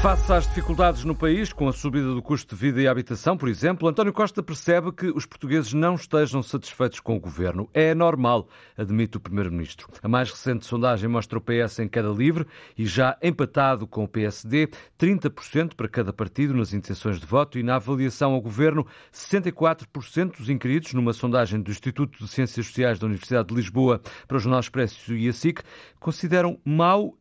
Face às dificuldades no país, com a subida do custo de vida e habitação, por exemplo, António Costa percebe que os portugueses não estejam satisfeitos com o governo. É normal, admite o primeiro-ministro. A mais recente sondagem mostra o PS em queda livre e já empatado com o PSD, 30% para cada partido nas intenções de voto e na avaliação ao governo, 64% dos inquiridos, numa sondagem do Instituto de Ciências Sociais da Universidade de Lisboa para o Jornal Expresso e a SIC, consideram mau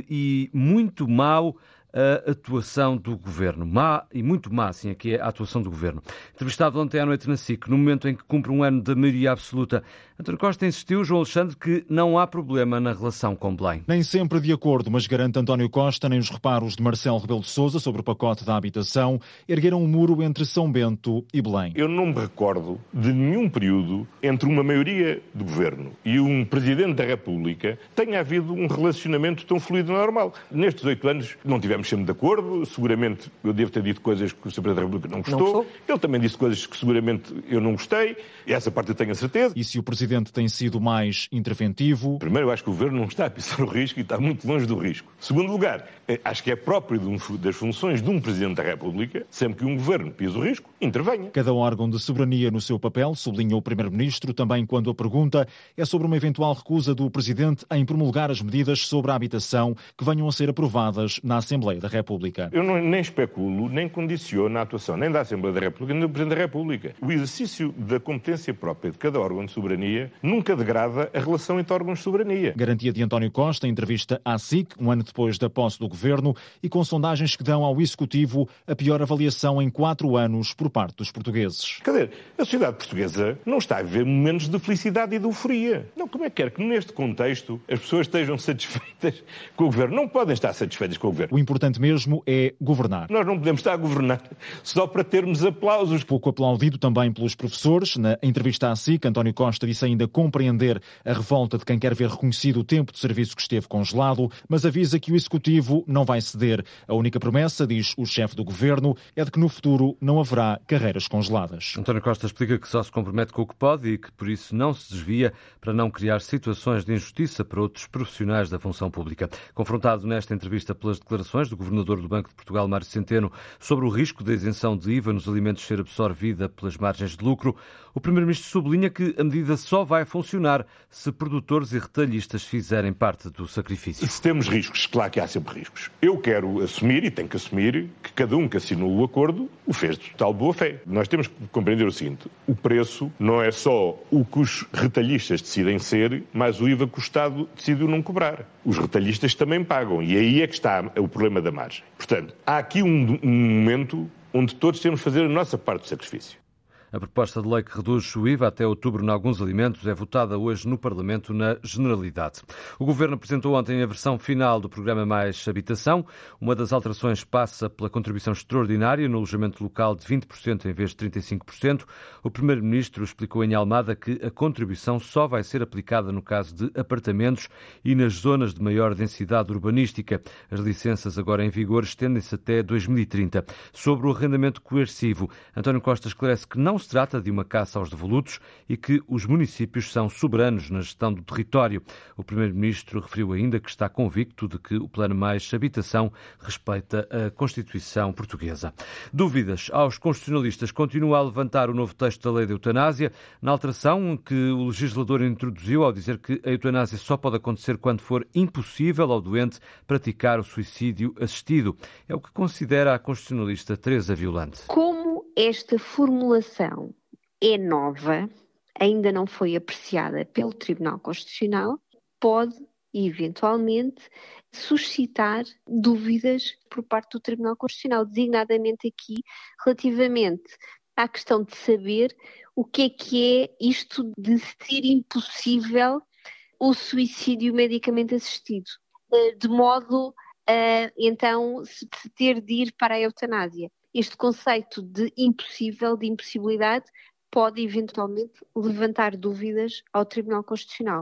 e muito mau a atuação do governo. Má e muito má, assim, aqui é a atuação do governo. Entrevistado ontem à noite na SIC, no momento em que cumpre um ano da maioria absoluta, António Costa insistiu, João Alexandre, que não há problema na relação com Belém. Nem sempre de acordo, mas garante António Costa, nem os reparos de Marcelo Rebelo de Sousa sobre o pacote da habitação ergueram um muro entre São Bento e Belém. Eu não me recordo de nenhum período entre uma maioria de governo e um Presidente da República tenha havido um relacionamento tão fluido e normal. Nestes 8 anos não tivemos sempre de acordo, seguramente eu devo ter dito coisas que o Sr. Presidente da República não gostou, ele também disse coisas que seguramente eu não gostei, e essa parte eu tenho a certeza. E se o Presidente tem sido mais interventivo? Primeiro, eu acho que o Governo não está a pisar o risco e está muito longe do risco. Segundo lugar, acho que é próprio das funções de um Presidente da República, sempre que um Governo pisa o risco, intervenha. Cada órgão de soberania no seu papel, sublinhou o Primeiro-Ministro, também quando a pergunta é sobre uma eventual recusa do Presidente em promulgar as medidas sobre a habitação que venham a ser aprovadas na Assembleia da República. Eu nem especulo, nem condiciono a atuação nem da Assembleia da República, nem do Presidente da República. O exercício da competência própria de cada órgão de soberania nunca degrada a relação entre órgãos de soberania. Garantia de António Costa em entrevista à SIC, um ano depois da posse do Governo, e com sondagens que dão ao Executivo a pior avaliação em 4 anos por parte dos portugueses. Quer dizer, a sociedade portuguesa não está a viver momentos de felicidade e de euforia. Não, como é que quer que neste contexto as pessoas estejam satisfeitas com o Governo? Não podem estar satisfeitas com o Governo. O importante mesmo é governar. Nós não podemos estar a governar só para termos aplausos. Pouco aplaudido também pelos professores. Na entrevista à SIC, António Costa disse ainda compreender a revolta de quem quer ver reconhecido o tempo de serviço que esteve congelado, mas avisa que o Executivo não vai ceder. A única promessa, diz o chefe do Governo, é de que no futuro não haverá carreiras congeladas. António Costa explica que só se compromete com o que pode e que por isso não se desvia para não criar situações de injustiça para outros profissionais da função pública. Confrontado nesta entrevista pelas declarações do Governador do Banco de Portugal, Mário Centeno, sobre o risco da isenção de IVA nos alimentos ser absorvida pelas margens de lucro, o Primeiro-Ministro sublinha que a medida só vai funcionar se produtores e retalhistas fizerem parte do sacrifício. Se temos riscos, claro que há sempre riscos. Eu quero assumir, e tenho que assumir, que cada um que assinou o acordo o fez de total boa-fé. Nós temos que compreender o seguinte: o preço não é só o que os retalhistas decidem ser, mas o IVA que o Estado decidiu não cobrar. Os retalhistas também pagam, e aí é que está o problema da margem. Portanto, há aqui um momento onde todos temos de fazer a nossa parte do sacrifício. A proposta de lei que reduz o IVA até outubro em alguns alimentos é votada hoje no Parlamento na Generalidade. O Governo apresentou ontem a versão final do programa Mais Habitação. Uma das alterações passa pela contribuição extraordinária no alojamento local de 20% em vez de 35%. O Primeiro-Ministro explicou em Almada que a contribuição só vai ser aplicada no caso de apartamentos e nas zonas de maior densidade urbanística. As licenças agora em vigor estendem-se até 2030. Sobre o arrendamento coercivo, António Costa esclarece que não se trata de uma caça aos devolutos e que os municípios são soberanos na gestão do território. O Primeiro-Ministro referiu ainda que está convicto de que o Plano Mais Habitação respeita a Constituição portuguesa. Dúvidas aos constitucionalistas continua a levantar o novo texto da lei da eutanásia, na alteração que o legislador introduziu ao dizer que a eutanásia só pode acontecer quando for impossível ao doente praticar o suicídio assistido. É o que considera a constitucionalista Teresa Violante. Como esta formulação é nova, ainda não foi apreciada pelo Tribunal Constitucional, pode, eventualmente, suscitar dúvidas por parte do Tribunal Constitucional, designadamente aqui relativamente à questão de saber o que é isto de ser impossível o suicídio medicamente assistido, de modo a, então, se ter de ir para a eutanásia. Este conceito de impossível, de impossibilidade, pode eventualmente levantar dúvidas ao Tribunal Constitucional.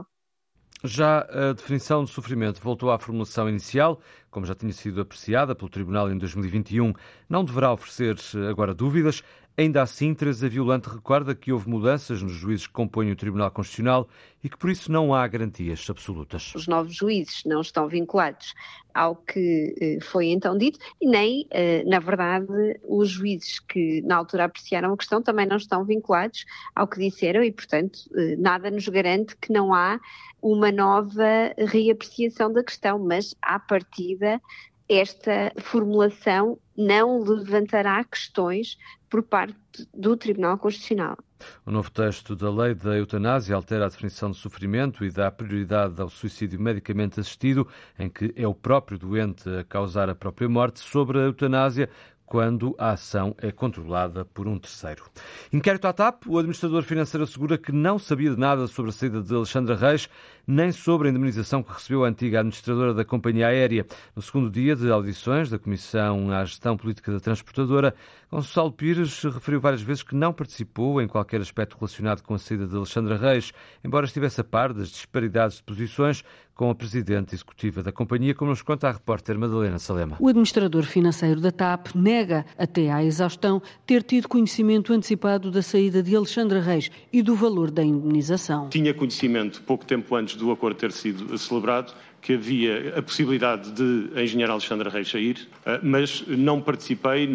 Já a definição de sofrimento voltou à formulação inicial, como já tinha sido apreciada pelo Tribunal em 2021, não deverá oferecer agora dúvidas. Ainda assim, Teresa Violante recorda que houve mudanças nos juízes que compõem o Tribunal Constitucional e que por isso não há garantias absolutas. Os novos juízes não estão vinculados ao que foi então dito e nem, na verdade, os juízes que na altura apreciaram a questão também não estão vinculados ao que disseram e, portanto, nada nos garante que não há uma nova reapreciação da questão, mas à partida esta formulação não levantará questões por parte do Tribunal Constitucional. O novo texto da lei da eutanásia altera a definição de sofrimento e dá prioridade ao suicídio medicamente assistido, em que é o próprio doente a causar a própria morte, sobre a eutanásia, quando a ação é controlada por um terceiro. Inquérito à TAP, o administrador financeiro assegura que não sabia de nada sobre a saída de Alexandra Reis, nem sobre a indemnização que recebeu a antiga administradora da companhia aérea. No segundo dia de audições da Comissão à Gestão Política da Transportadora, Gonçalo Pires referiu várias vezes que não participou em qualquer aspecto relacionado com a saída de Alexandra Reis, embora estivesse a par das disparidades de posições com a presidente executiva da companhia, como nos conta a repórter Madalena Salema. O administrador financeiro da TAP nega, até à exaustão, ter tido conhecimento antecipado da saída de Alexandra Reis e do valor da indemnização. Tinha conhecimento, pouco tempo antes do acordo ter sido celebrado, que havia a possibilidade de a engenheira Alexandra Reis sair, mas não participei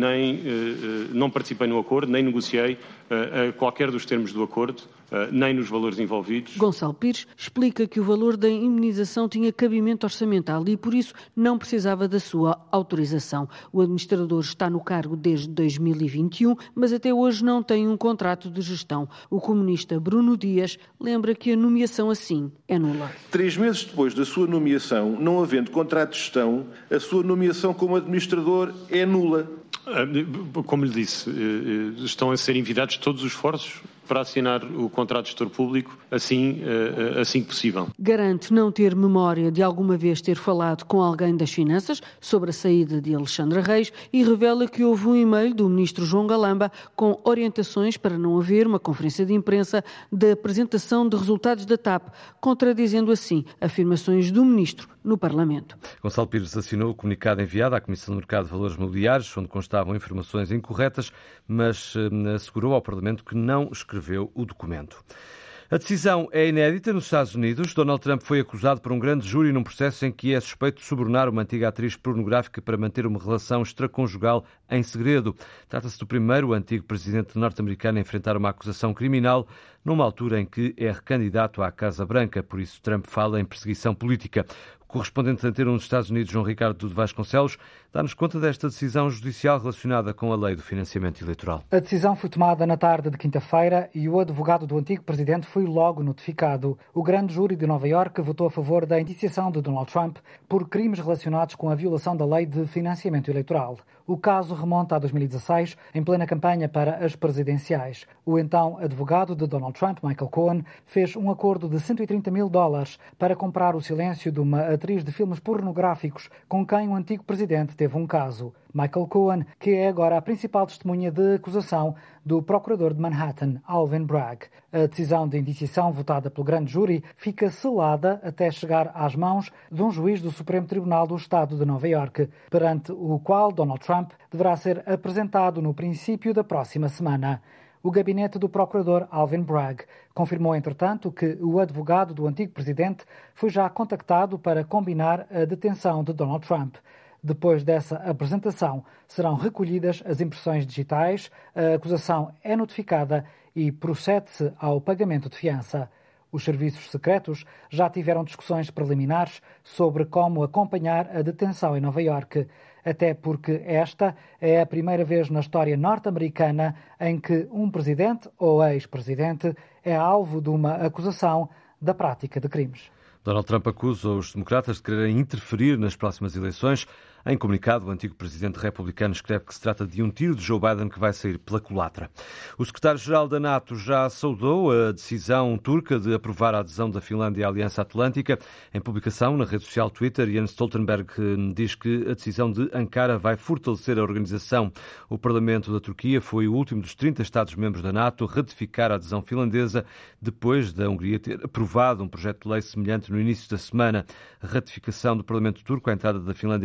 no acordo, nem negociei qualquer dos termos do acordo, nem nos valores envolvidos. Gonçalo Pires explica que o valor da indemnização tinha cabimento orçamental e, por isso, não precisava da sua autorização. O administrador está no cargo desde 2021, mas até hoje não tem um contrato de gestão. O comunista Bruno Dias lembra que a nomeação assim é nula. 3 meses depois da sua nomeação, não havendo contrato de gestão, a sua nomeação como administrador é nula. Como lhe disse, estão a ser envidados todos os esforços para assinar o contrato de gestor público assim que possível. Garante não ter memória de alguma vez ter falado com alguém das Finanças sobre a saída de Alexandra Reis e revela que houve um e-mail do ministro João Galamba com orientações para não haver uma conferência de imprensa da apresentação de resultados da TAP, contradizendo assim afirmações do ministro no Parlamento. Gonçalo Pires assinou o comunicado enviado à Comissão do Mercado de Valores Mobiliários, onde constavam informações incorretas, mas assegurou ao Parlamento que não escreveu o documento. A decisão é inédita nos Estados Unidos. Donald Trump foi acusado por um grande júri num processo em que é suspeito de subornar uma antiga atriz pornográfica para manter uma relação extraconjugal em segredo. Trata-se do primeiro antigo presidente norte-americano a enfrentar uma acusação criminal numa altura em que é recandidato à Casa Branca. Por isso, Trump fala em perseguição política. O correspondente antena dos Estados Unidos, João Ricardo de Vasconcelos, dá-nos conta desta decisão judicial relacionada com a lei do financiamento eleitoral. A decisão foi tomada na tarde de quinta-feira e o advogado do antigo presidente foi logo notificado. O grande júri de Nova Iorque votou a favor da indiciação de Donald Trump por crimes relacionados com a violação da lei de financiamento eleitoral. O caso remonta a 2016, em plena campanha para as presidenciais. O então advogado de Donald Trump, Michael Cohen, fez um acordo de $130 mil para comprar o silêncio de uma atriz de filmes pornográficos com quem o antigo presidente teve um caso. Michael Cohen, que é agora a principal testemunha de acusação do procurador de Manhattan, Alvin Bragg. A decisão de indiciação votada pelo grande júri fica selada até chegar às mãos de um juiz do Supremo Tribunal do Estado de Nova Iorque, perante o qual Donald Trump deverá ser apresentado no princípio da próxima semana. O gabinete do procurador Alvin Bragg confirmou, entretanto, que o advogado do antigo presidente foi já contactado para combinar a detenção de Donald Trump. Depois dessa apresentação, serão recolhidas as impressões digitais, a acusação é notificada e procede-se ao pagamento de fiança. Os serviços secretos já tiveram discussões preliminares sobre como acompanhar a detenção em Nova Iorque, até porque esta é a primeira vez na história norte-americana em que um presidente ou ex-presidente é alvo de uma acusação da prática de crimes. Donald Trump acusa os democratas de quererem interferir nas próximas eleições. Em comunicado, o antigo presidente republicano escreve que se trata de um tiro de Joe Biden que vai sair pela culatra. O secretário-geral da NATO já saudou a decisão turca de aprovar a adesão da Finlândia à Aliança Atlântica. Em publicação na rede social Twitter, Jens Stoltenberg diz que a decisão de Ankara vai fortalecer a organização. O Parlamento da Turquia foi o último dos 30 Estados-membros da NATO a ratificar a adesão finlandesa, depois da Hungria ter aprovado um projeto de lei semelhante no início da semana. A ratificação do Parlamento turco à entrada da Finlândia na NATO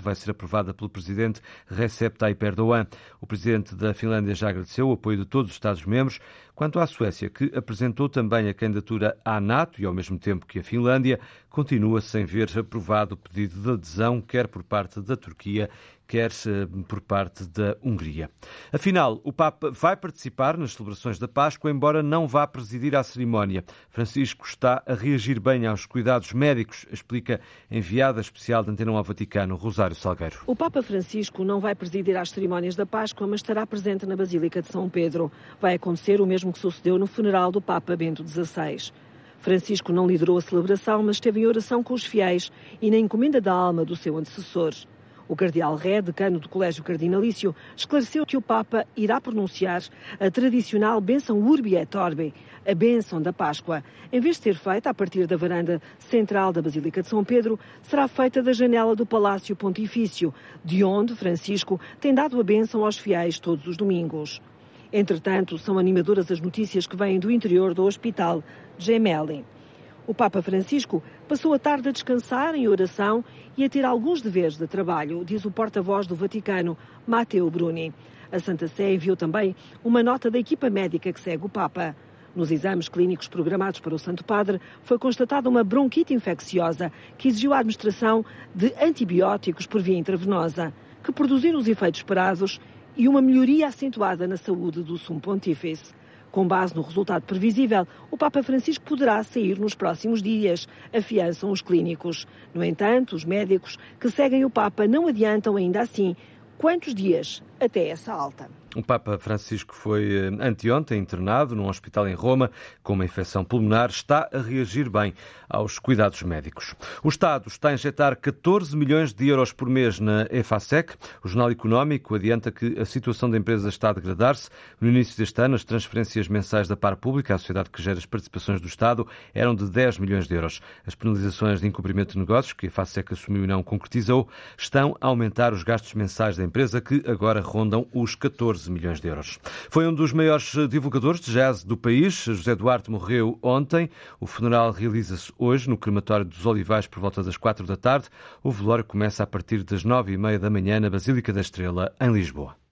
vai ser aprovada pelo presidente Recep Tayyip Erdogan. O presidente da Finlândia já agradeceu o apoio de todos os Estados-membros. Quanto à Suécia, que apresentou também a candidatura à NATO e ao mesmo tempo que a Finlândia, continua sem ver aprovado o pedido de adesão, quer por parte da Turquia, quer por parte da Hungria. Afinal, o Papa vai participar nas celebrações da Páscoa, embora não vá presidir à cerimónia. Francisco está a reagir bem aos cuidados médicos, explica a enviada especial da Antena 1 ao Vaticano, Rosário Salgueiro. O Papa Francisco não vai presidir às cerimónias da Páscoa, mas estará presente na Basílica de São Pedro. Vai acontecer o mesmo que sucedeu no funeral do Papa Bento XVI. Francisco não liderou a celebração, mas esteve em oração com os fiéis e na encomenda da alma do seu antecessor. O cardeal Ré, decano do Colégio Cardinalício, esclareceu que o Papa irá pronunciar a tradicional bênção Urbi et Orbi, a bênção da Páscoa. Em vez de ser feita a partir da varanda central da Basílica de São Pedro, será feita da janela do Palácio Pontifício, de onde Francisco tem dado a bênção aos fiéis todos os domingos. Entretanto, são animadoras as notícias que vêm do interior do Hospital Gemelli. O Papa Francisco passou a tarde a descansar em oração e a ter alguns deveres de trabalho, diz o porta-voz do Vaticano, Matteo Bruni. A Santa Sé enviou também uma nota da equipa médica que segue o Papa. Nos exames clínicos programados para o Santo Padre, foi constatada uma bronquite infecciosa que exigiu a administração de antibióticos por via intravenosa, que produziram os efeitos esperados e uma melhoria acentuada na saúde do Sumo Pontífice. Com base no resultado previsível, o Papa Francisco poderá sair nos próximos dias, afiançam os clínicos. No entanto, os médicos que seguem o Papa não adiantam ainda assim quantos dias até essa alta. O Papa Francisco foi anteontem internado num hospital em Roma com uma infecção pulmonar. Está a reagir bem aos cuidados médicos. O Estado está a injetar 14 milhões de euros por mês na EFASEC. O Jornal Económico adianta que a situação da empresa está a degradar-se. No início deste ano, as transferências mensais da Par Pública, a sociedade que gera as participações do Estado, eram de 10 milhões de euros. As penalizações de incumprimento de negócios, que a EFASEC assumiu e não concretizou, estão a aumentar os gastos mensais da empresa, que agora rondam os 14 milhões de euros. Foi um dos maiores divulgadores de jazz do país. José Duarte morreu ontem. O funeral realiza-se hoje no crematório dos Olivais por volta das 4 da tarde. O velório começa a partir das 9h30 da manhã na Basílica da Estrela, em Lisboa.